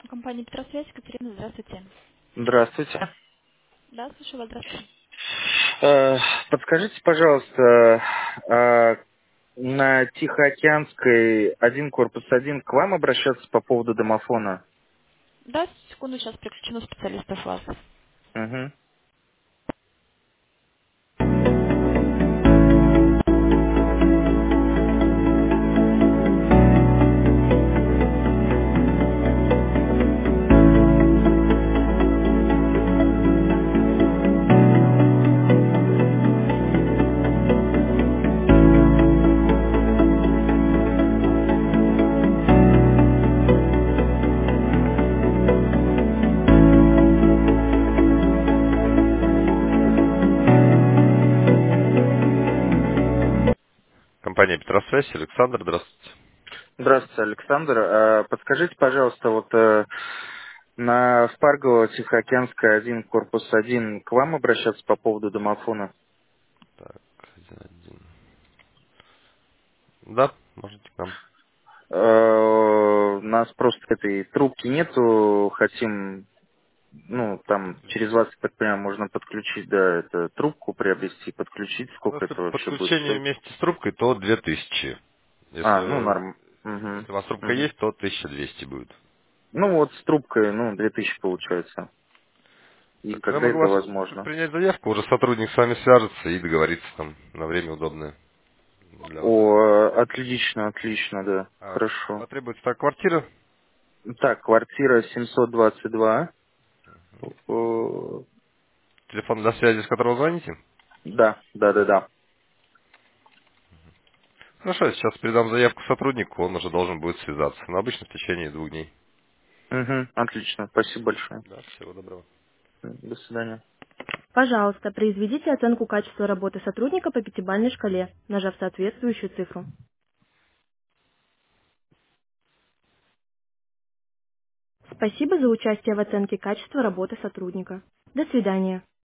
Компания Петросвязь, Екатерина, здравствуйте. Здравствуйте. Да, слушаю вас, здравствуйте. Э, Подскажите, пожалуйста, на Тихоокеанской один корпус один к вам обращаться по поводу домофона? Да, секунду, сейчас переключено специалистов вас. Угу. Компания Петросвязь, Александр, здравствуйте. Здравствуйте, Александр. Подскажите, пожалуйста, вот на Спарго Тихоокеанская один корпус один к вам обращаться по поводу домофона? Так, 1-1. Да, можете к нам. У нас просто этой трубки нету, хотим, ну, там через Подключить. вас, я так понимаю, можно подключить, да, это трубку приобрести, подключить, Ну, сколько если это вообще будет подключение стоить? вместе с трубкой, то 2000. Ну, Если, норм. Угу. если у вас трубка Угу. есть, то 1200 будет. Ну, вот с трубкой, 2000 получается. И Так, я когда могу это вас возможно? принять заявку, уже сотрудник с вами свяжется и договорится там на время удобное для вас. Отлично, отлично, да. А Хорошо. потребуется так квартира, Так, квартира 722. О, телефон для связи, с которого звоните. Да, да, да, да. Хорошо, я сейчас передам заявку сотруднику, он уже должен будет связаться. Но обычно в течение 2 дней. Угу, отлично. Спасибо большое. Да, всего доброго. До свидания. Пожалуйста, произведите оценку качества работы сотрудника по пятибалльной шкале, нажав соответствующую цифру. Спасибо за участие в оценке качества работы сотрудника. До свидания.